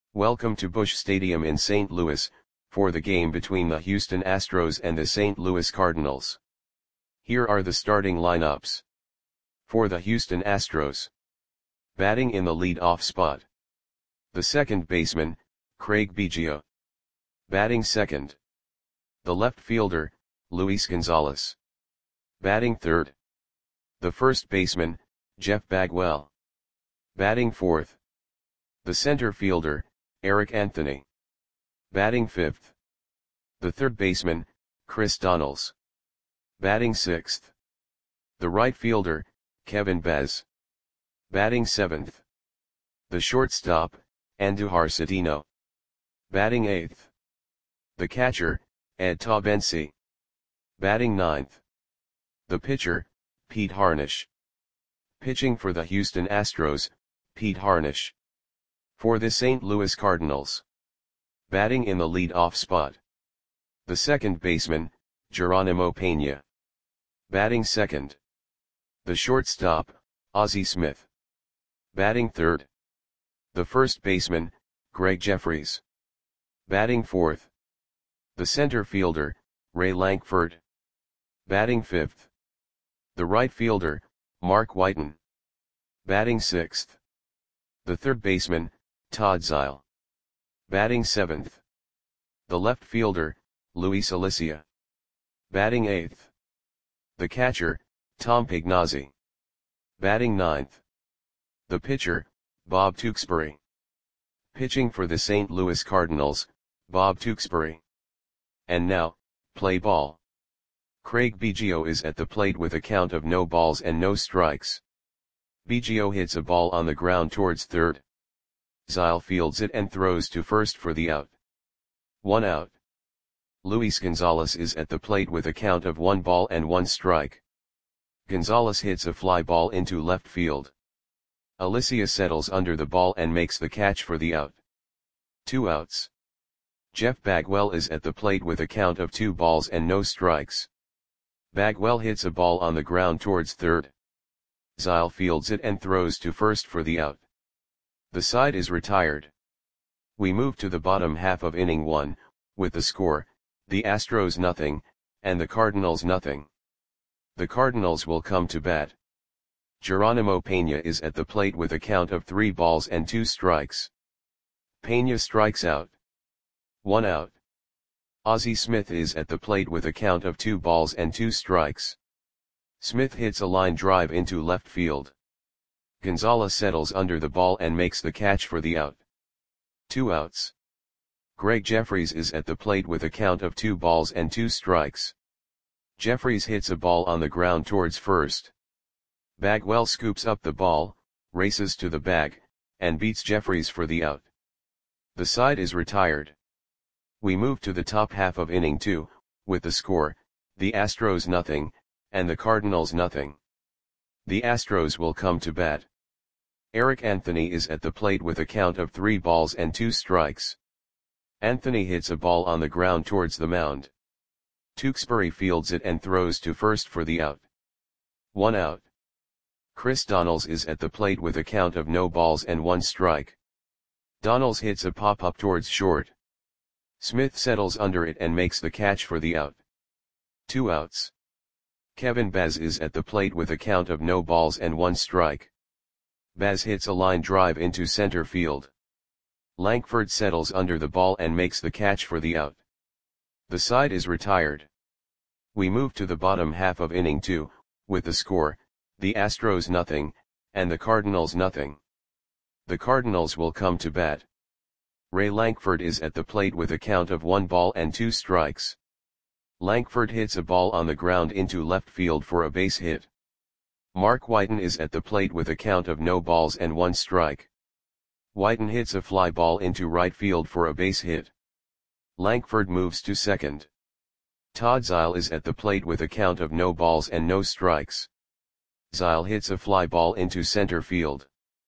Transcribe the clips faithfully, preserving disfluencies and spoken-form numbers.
Welcome to Busch Stadium in Saint Louis, for the game between the Houston Astros and the Saint Louis Cardinals. Here are the starting lineups. For the Houston Astros. Batting in the lead-off spot. The second baseman, Craig Biggio. Batting second. The left fielder, Luis Gonzalez. Batting third. The first baseman, Jeff Bagwell. Batting fourth. The center fielder, Eric Anthony. Batting fifth. The third baseman, Chris Donaldson. Batting sixth. The right fielder, Kevin Bez. Batting seventh. The shortstop, Andujar Cedeno. Batting eighth. The catcher, Ed Taubensee. Batting ninth. The pitcher, Pete Harnisch. Pitching for the Houston Astros, Pete Harnisch. For the Saint Louis Cardinals. Batting in the lead-off spot. The second baseman, Geronimo Pena. Batting second. The shortstop, Ozzie Smith. Batting third. The first baseman, Greg Jefferies. Batting fourth. The center fielder, Ray Lankford. Batting fifth. The right fielder, Mark Whiten. Batting sixth. The third baseman, Todd Zeile. Batting seventh. The left fielder, Luis Alicia. Batting eighth. The catcher, Tom Pignazzi. Batting ninth. The pitcher, Bob Tewksbury. Pitching for the Saint Louis Cardinals, Bob Tewksbury. And now, play ball. Craig Biggio is at the plate with a count of no balls and no strikes. Biggio hits a ball on the ground towards third. Zeile fields it and throws to first for the out. One out. Luis Gonzalez is at the plate with a count of one ball and one strike. Gonzalez hits a fly ball into left field. Alicia settles under the ball and makes the catch for the out. Two outs. Jeff Bagwell is at the plate with a count of two balls and no strikes. Bagwell hits a ball on the ground towards third. Zeile fields it and throws to first for the out. The side is retired. We move to the bottom half of inning one, with the score, the Astros nothing, and the Cardinals nothing. The Cardinals will come to bat. Geronimo Pena is at the plate with a count of three balls and two strikes. Pena strikes out. One out. Ozzie Smith is at the plate with a count of two balls and two strikes. Smith hits a line drive into left field. Gonzalez settles under the ball and makes the catch for the out. Two outs. Greg Jefferies is at the plate with a count of two balls and two strikes. Jefferies hits a ball on the ground towards first. Bagwell scoops up the ball, races to the bag, and beats Jefferies for the out. The side is retired. We move to the top half of inning two, with the score, the Astros nothing, and the Cardinals nothing. The Astros will come to bat. Eric Anthony is at the plate with a count of three balls and two strikes. Anthony hits a ball on the ground towards the mound. Tewksbury fields it and throws to first for the out. One out. Chris Donaldson is at the plate with a count of no balls and one strike. Donaldson hits a pop-up towards short. Smith settles under it and makes the catch for the out. Two outs. Kevin Bez is at the plate with a count of no balls and one strike. Bez hits a line drive into center field. Lankford settles under the ball and makes the catch for the out. The side is retired. We move to the bottom half of inning two, with the score, the Astros nothing, and the Cardinals nothing. The Cardinals will come to bat. Ray Lankford is at the plate with a count of one ball and two strikes. Lankford hits a ball on the ground into left field for a base hit. Mark Whiten is at the plate with a count of no balls and one strike. Whiten hits a fly ball into right field for a base hit. Lankford moves to second. Todd Zeile is at the plate with a count of no balls and no strikes. Zeile hits a fly ball into center field.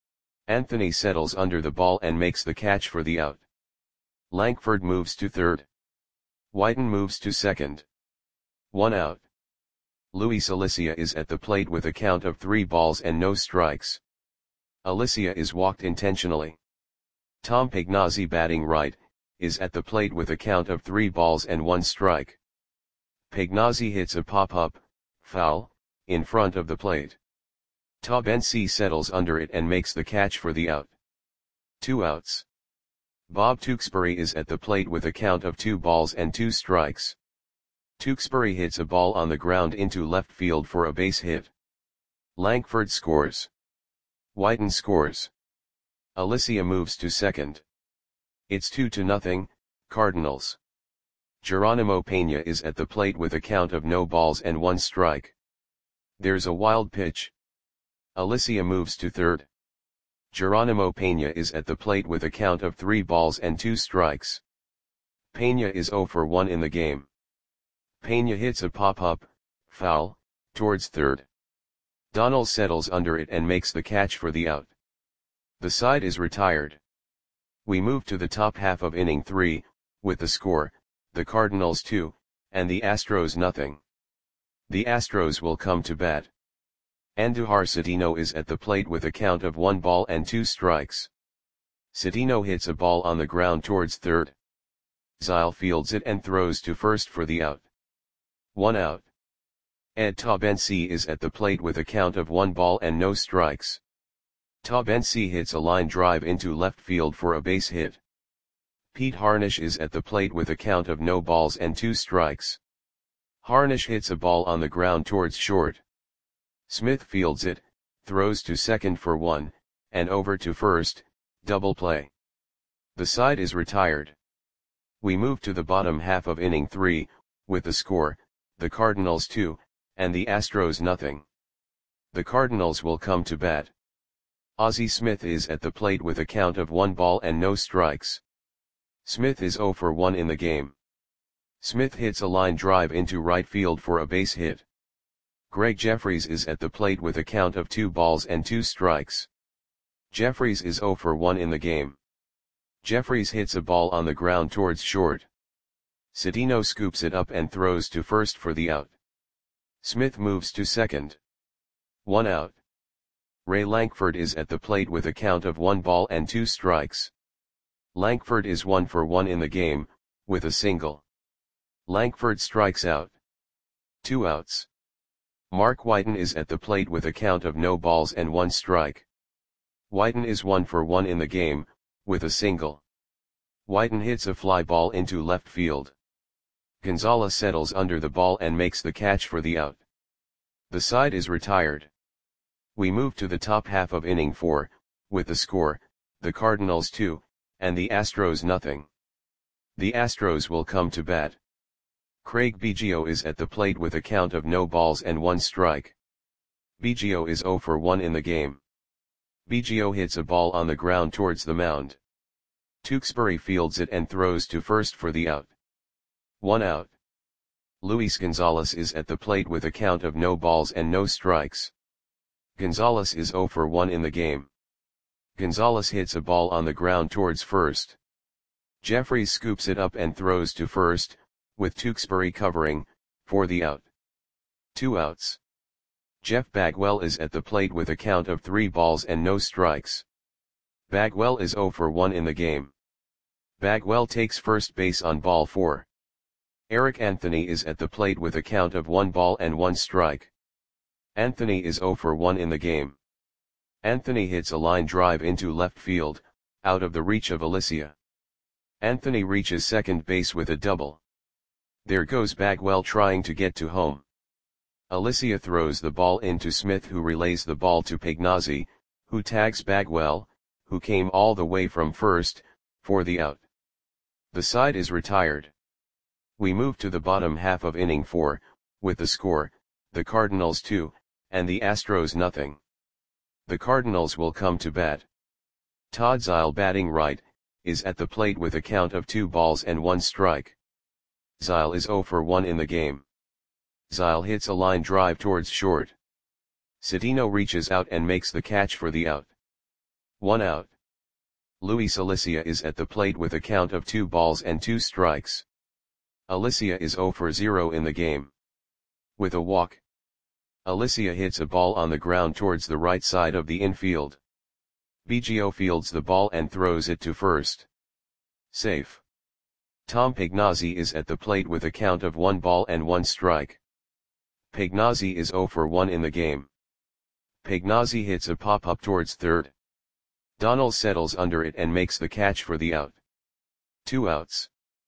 Anthony settles under the ball and makes the catch for the out. Lankford moves to third. Whiten moves to second. One out. Luis Alicia is at the plate with a count of three balls and no strikes. Alicia is walked intentionally. Tom Pagnozzi batting right, is at the plate with a count of three balls and one strike. Pagnozzi hits a pop-up, foul, in front of the plate. Ta Bensi settles under it and makes the catch for the out. Two outs. Bob Tewksbury is at the plate with a count of two balls and two strikes. Tewksbury hits a ball on the ground into left field for a base hit. Langford scores. Whiten scores. Alicia moves to second. It's two to nothing, Cardinals. Geronimo Pena is at the plate with a count of no balls and one strike. There's a wild pitch. Alicia moves to third. Geronimo Pena is at the plate with a count of three balls and two strikes. Pena is zero for one in the game. Pena hits a pop-up, foul, towards third. Donnell settles under it and makes the catch for the out. The side is retired. We move to the top half of inning three, with the score, the Cardinals two, and the Astros nothing. The Astros will come to bat. Andujar Cedeno is at the plate with a count of one ball and two strikes. Cedeno hits a ball on the ground towards third. Zyle fields it and throws to first for the out. One out. Ed Ta Bensi is at the plate with a count of one ball and no strikes. Ta Bensi hits a line drive into left field for a base hit. Pete Harnisch is at the plate with a count of no balls and two strikes. Harnisch hits a ball on the ground towards short. Smith fields it, throws to second for one, and over to first, double play. The side is retired. We move to the bottom half of inning three, with the score, the Cardinals two, and the Astros nothing. The Cardinals will come to bat. Ozzie Smith is at the plate with a count of one ball and no strikes. Smith is zero for one in the game. Smith hits a line drive into right field for a base hit. Greg Jeffries is at the plate with a count of two balls and two strikes. Jeffries is zero for one in the game. Jeffries hits a ball on the ground towards short. Cedeno scoops it up and throws to first for the out. Smith moves to second. One out. Ray Lankford is at the plate with a count of one ball and two strikes. Lankford is one for one in the game, with a single. Lankford strikes out. Two outs. Mark Whiten is at the plate with a count of no balls and one strike. Whiten is one for one in the game, with a single. Whiten hits a fly ball into left field. Gonzalez settles under the ball and makes the catch for the out. The side is retired. We move to the top half of inning four, with the score, the Cardinals two, and the Astros nothing. The Astros will come to bat. Craig Biggio is at the plate with a count of no balls and one strike. Biggio is zero for one in the game. Biggio hits a ball on the ground towards the mound. Tewksbury fields it and throws to first for the out. One out. Luis Gonzalez is at the plate with a count of no balls and no strikes. Gonzalez is zero for one in the game. Gonzalez hits a ball on the ground towards first. Jeffries scoops it up and throws to first, with Tewksbury covering, for the out. Two outs. Jeff Bagwell is at the plate with a count of three balls and no strikes. Bagwell is zero for one in the game. Bagwell takes first base on ball four. Eric Anthony is at the plate with a count of one ball and one strike. Anthony is zero for one in the game. Anthony hits a line drive into left field, out of the reach of Alicia. Anthony reaches second base with a double. There goes Bagwell trying to get to home. Alicia throws the ball into Smith, who relays the ball to Pagnozzi, who tags Bagwell, who came all the way from first, for the out. The side is retired. We move to the bottom half of inning four, with the score, the Cardinals two, and the Astros nothing. The Cardinals will come to bat. Todd Zyle batting right, is at the plate with a count of two balls and one strike. Zyle is zero for one in the game. Zyle hits a line drive towards short. Cedeno reaches out and makes the catch for the out. One out. Luis Alicia is at the plate with a count of two balls and two strikes. Alicia is zero for zero in the game. With a walk. Alicia hits a ball on the ground towards the right side of the infield. Biggio fields the ball and throws it to first. Safe. Tom Pagnozzi is at the plate with a count of one ball and one strike. Pagnozzi is zero for one in the game. Pagnozzi hits a pop-up towards third. Donnell settles under it and makes the catch for the out. Two outs.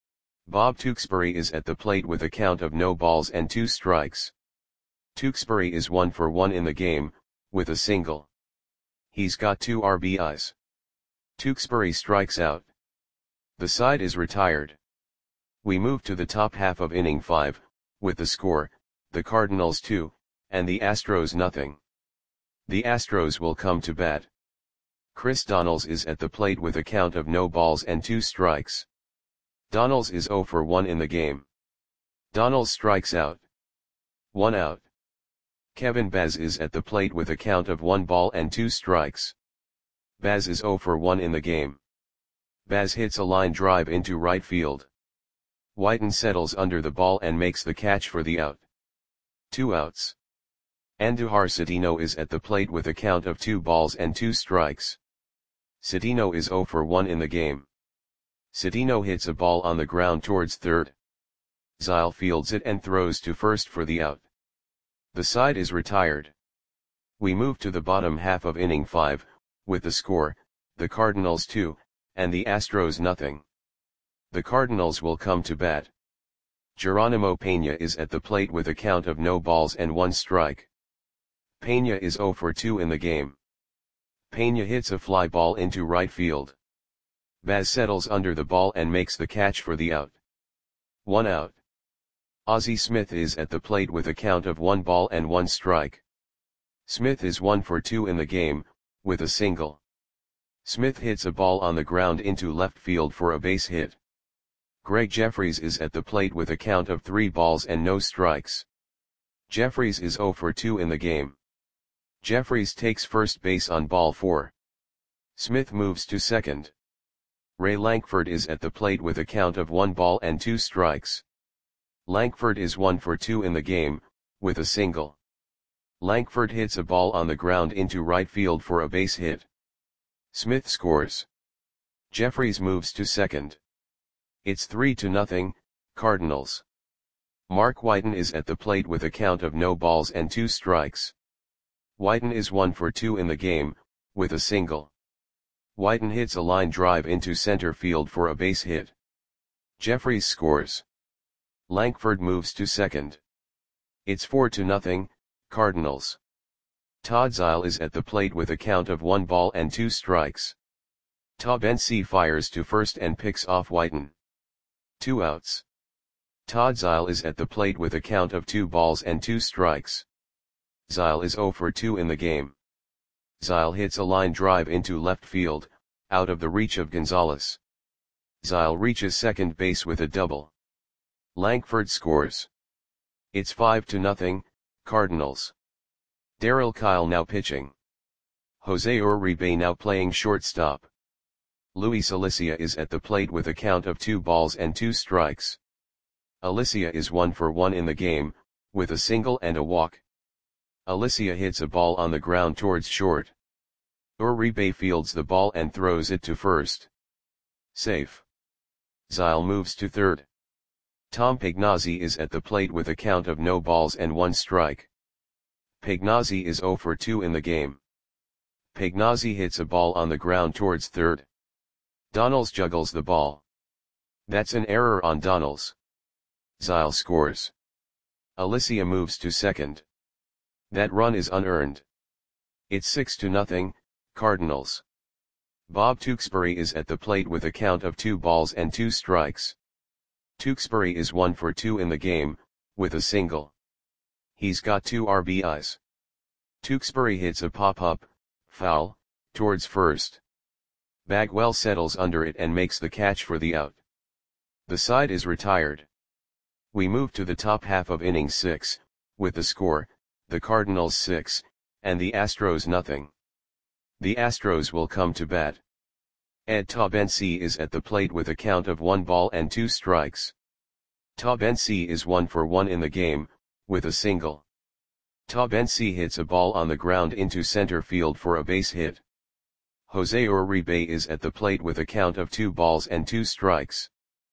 Bob Tewksbury is at the plate with a count of no balls and two strikes. Tewksbury is one for one in the game, with a single. He's got two R B Is. Tewksbury strikes out. The side is retired. We move to the top half of inning five, with the score, the Cardinals two, and the Astros nothing. The Astros will come to bat. Chris Donnells is at the plate with a count of no balls and two strikes. Donnells is zero for one in the game. Donnells strikes out. One out. Kevin Baz is at the plate with a count of one ball and two strikes. Baz is zero for one in the game. Baz hits a line drive into right field. Whiten settles under the ball and makes the catch for the out. Two outs. Andujar Cedeno is at the plate with a count of two balls and two strikes. Cedeno is zero for one in the game. Cedeno hits a ball on the ground towards third. Zile fields it and throws to first for the out. The side is retired. We move to the bottom half of inning five, with the score, the Cardinals two, and the Astros nothing. The Cardinals will come to bat. Geronimo Pena is at the plate with a count of no balls and one strike. Pena is zero for two in the game. Pena hits a fly ball into right field. Baz settles under the ball and makes the catch for the out. One out. Ozzie Smith is at the plate with a count of one ball and one strike. Smith is one for two in the game, with a single. Smith hits a ball on the ground into left field for a base hit. Greg Jeffries is at the plate with a count of three balls and no strikes. Jeffries is zero for two in the game. Jeffries takes first base on ball four. Smith moves to second. Ray Lankford is at the plate with a count of one ball and two strikes. Lankford is one for two in the game, with a single. Lankford hits a ball on the ground into right field for a base hit. Smith scores. Jeffries moves to second. It's three to nothing, Cardinals. Mark Whiten is at the plate with a count of no balls and two strikes. Whiten is one for two in the game, with a single. Whiten hits a line drive into center field for a base hit. Jeffries scores. Lankford moves to second. It's four to nothing, Cardinals. Todd Zile is at the plate with a count of one ball and two strikes. Todd N C fires to first and picks off Whiten. Two outs. Todd Zile is at the plate with a count of two balls and two strikes. Zile is zero for two in the game. Zile hits a line drive into left field, out of the reach of Gonzalez. Zile reaches second base with a double. Lankford scores. It's five to nothing, Cardinals. Darryl Kile now pitching. Jose Uribe now playing shortstop. Luis Alicia is at the plate with a count of two balls and two strikes. Alicia is one for one in the game, with a single and a walk. Alicia hits a ball on the ground towards short. Uribe fields the ball and throws it to first. Safe. Zile moves to third. Tom Pagnozzi is at the plate with a count of no balls and one strike. Pagnozzi is zero for two in the game. Pagnozzi hits a ball on the ground towards third. Donnells juggles the ball. That's an error on Donnells. Zile scores. Alicia moves to second. That run is unearned. It's six to nothing, Cardinals. Bob Tewksbury is at the plate with a count of two balls and two strikes. Tewksbury is one for two in the game, with a single. He's got two R B Is. Tewksbury hits a pop-up, foul, towards first. Bagwell settles under it and makes the catch for the out. The side is retired. We move to the top half of inning six, with the score, the Cardinals six, and the Astros nothing. The Astros will come to bat. Ed Taubensee is at the plate with a count of one ball and two strikes. Taubensee is one for one in the game, with a single. Taubensee hits a ball on the ground into center field for a base hit. Jose Uribe is at the plate with a count of two balls and two strikes.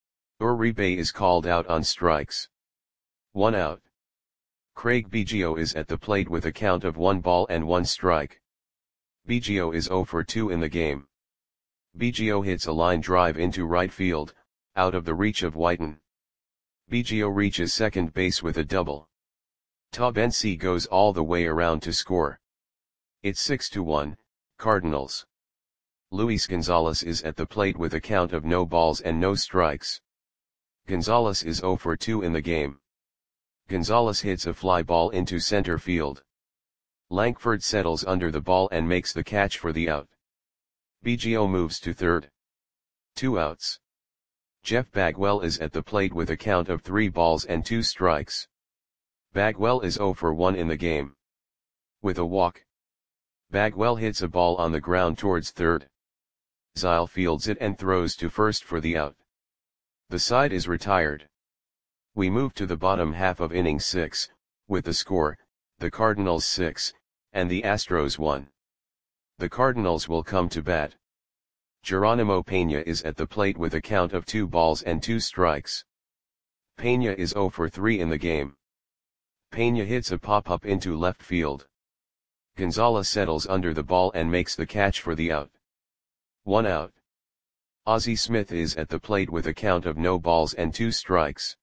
Uribe is called out on strikes. One out. Craig Biggio is at the plate with a count of one ball and one strike. Biggio is zero for two in the game. Biggio hits a line drive into right field, out of the reach of Whiten. Biggio reaches second base with a double. Taubensee goes all the way around to score. It's six to one, Cardinals. Luis Gonzalez is at the plate with a count of no balls and no strikes. Gonzalez is zero for two in the game. Gonzalez hits a fly ball into center field. Lankford settles under the ball and makes the catch for the out. Biggio moves to third. Two outs. Jeff Bagwell is at the plate with a count of three balls and two strikes. Bagwell is zero for one in the game. With a walk, Bagwell hits a ball on the ground towards third. Zyle fields it and throws to first for the out. The side is retired. We move to the bottom half of inning six, with the score, the Cardinals six, and the Astros one. The Cardinals will come to bat. Geronimo Pena is at the plate with a count of two balls and two strikes. Pena is zero for three in the game. Pena hits a pop-up into left field. Gonzalez settles under the ball and makes the catch for the out. One out. Ozzie Smith is at the plate with a count of no balls and two strikes.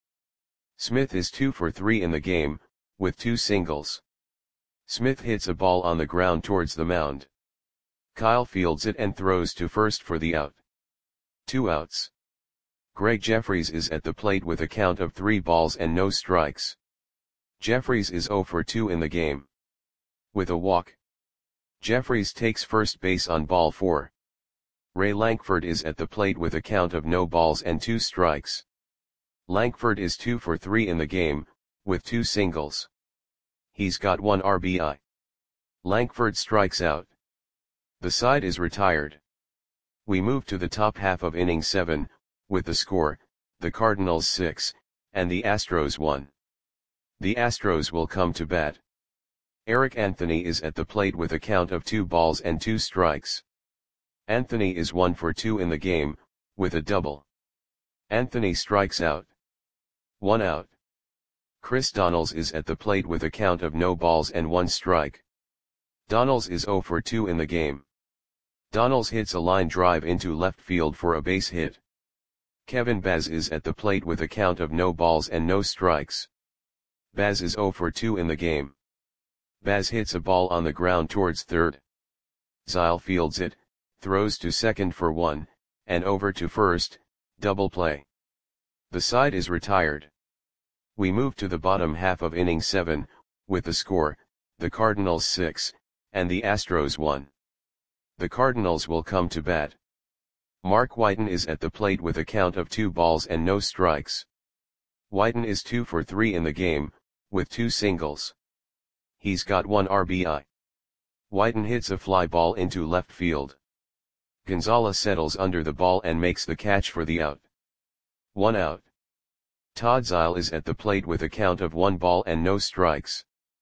Smith is two for three in the game, with two singles. Smith hits a ball on the ground towards the mound. Kyle fields it and throws to first for the out. Two outs. Greg Jeffries is at the plate with a count of three balls and no strikes. Jeffries is zero for two in the game. With a walk, Jeffries takes first base on ball four. Ray Lankford is at the plate with a count of no balls and two strikes. Lankford is two for three in the game, with two singles. He's got one R B I. Lankford strikes out. The side is retired. We move to the top half of inning seven, with the score, the Cardinals six, and the Astros one. The Astros will come to bat. Eric Anthony is at the plate with a count of two balls and two strikes. Anthony is one for two in the game, with a double. Anthony strikes out. One out. Chris Donnells is at the plate with a count of no balls and one strike. Donnells is zero for two in the game. Donnells hits a line drive into left field for a base hit. Kevin Baz is at the plate with a count of no balls and no strikes. Baz is zero for two in the game. Baz hits a ball on the ground towards third. Zyle fields it, throws to second for one, and over to first, double play. The side is retired. We move to the bottom half of inning seven, with the score, the Cardinals six, and the Astros one. The Cardinals will come to bat. Mark Whiten is at the plate with a count of two balls and no strikes. Whiten is two for three in the game, with two singles. He's got one R B I. Whiten hits a fly ball into left field. Gonzalez settles under the ball and makes the catch for the out. One out. Todd Zyle is at the plate with a count of one ball and no strikes.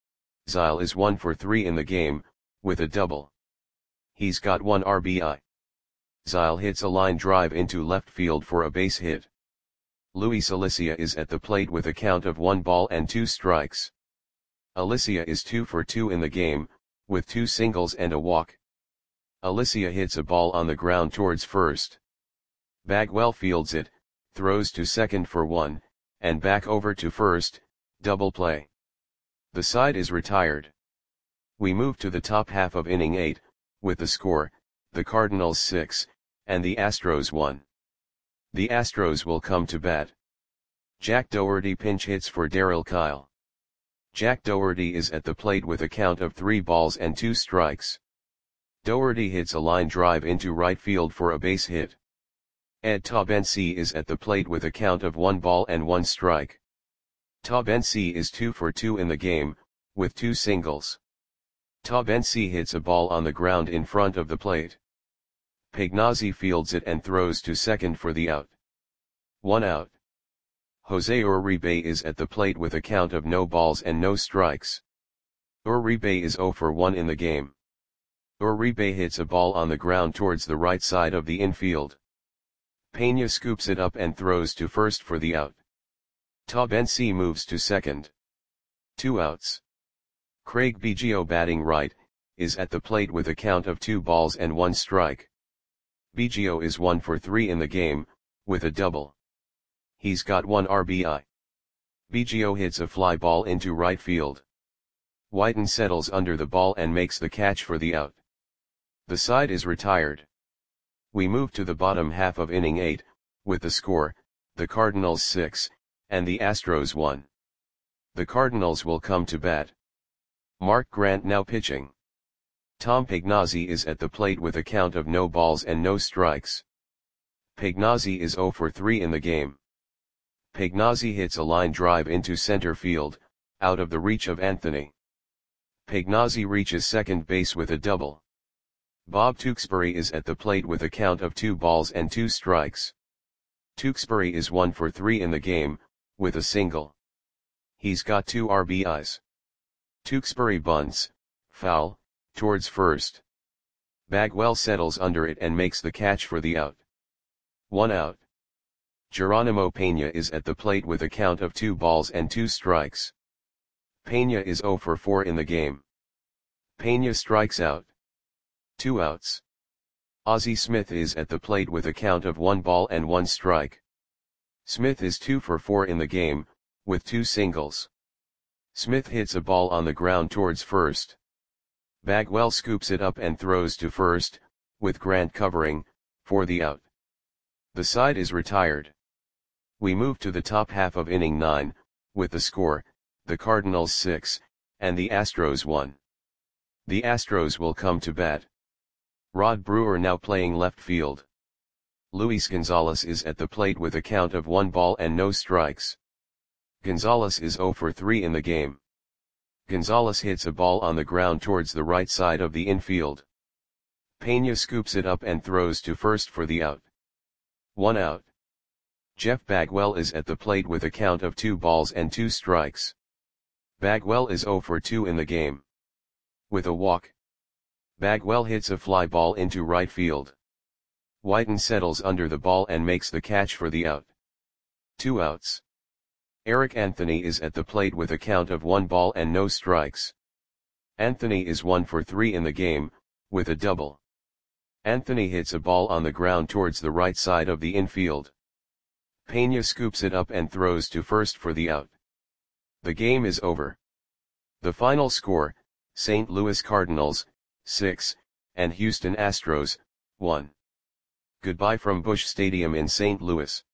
Zyle is one for three in the game, with a double. He's got one R B I. Zyle hits a line drive into left field for a base hit. Luis Alicia is at the plate with a count of one ball and two strikes. Alicia is two for two in the game, with two singles and a walk. Alicia hits a ball on the ground towards first. Bagwell fields it, throws to second for one, and back over to first, double play. The side is retired. We move to the top half of inning eight, with the score, the Cardinals six, and the Astros one. The Astros will come to bat. Jack Dougherty pinch hits for Darryl Kile. Jack Dougherty is at the plate with a count of three balls and two strikes. Dougherty hits a line drive into right field for a base hit. Ed Taubensee is at the plate with a count of one ball and one strike. Taubensee is two for two in the game, with two singles. Taubensee hits a ball on the ground in front of the plate. Pagnozzi fields it and throws to second for the out. One out. Jose Uribe is at the plate with a count of no balls and no strikes. Uribe is zero for one in the game. Uribe hits a ball on the ground towards the right side of the infield. Peña scoops it up and throws to first for the out. Tabensi moves to second. Two outs. Craig Biggio, batting right, is at the plate with a count of two balls and one strike. Biggio is one for three in the game, with a double. He's got one R B I. Biggio hits a fly ball into right field. Whiten settles under the ball and makes the catch for the out. The side is retired. We move to the bottom half of inning eight, with the score, the Cardinals six, and the Astros one. The Cardinals will come to bat. Mark Grant now pitching. Tom Pagnozzi is at the plate with a count of no balls and no strikes. Pagnozzi is zero for three in the game. Pagnozzi hits a line drive into center field, out of the reach of Anthony. Pagnozzi reaches second base with a double. Bob Tewksbury is at the plate with a count of two balls and two strikes. Tewksbury is one for three in the game, with a single. He's got two R B Is. Tewksbury bunts, foul, towards first. Bagwell settles under it and makes the catch for the out. One out. Geronimo Peña is at the plate with a count of two balls and two strikes. Peña is zero for four in the game. Peña strikes out. Two outs. Ozzie Smith is at the plate with a count of one ball and one strike. Smith is two for four in the game, with two singles. Smith hits a ball on the ground towards first. Bagwell scoops it up and throws to first, with Grant covering, for the out. The side is retired. We move to the top half of inning nine, with the score, the Cardinals six, and the Astros one. The Astros will come to bat. Rod Brewer now playing left field. Luis Gonzalez is at the plate with a count of one ball and no strikes. Gonzalez is zero for three in the game. Gonzalez hits a ball on the ground towards the right side of the infield. Peña scoops it up and throws to first for the out. One out. Jeff Bagwell is at the plate with a count of two balls and two strikes. Bagwell is zero for two in the game. With a walk. Bagwell hits a fly ball into right field. Whiten settles under the ball and makes the catch for the out. Two outs. Eric Anthony is at the plate with a count of one ball and no strikes. Anthony is one for three in the game, with a double. Anthony hits a ball on the ground towards the right side of the infield. Peña scoops it up and throws to first for the out. The game is over. The final score, Saint Louis Cardinals, six, and Houston Astros, one. Goodbye from Busch Stadium in Saint Louis.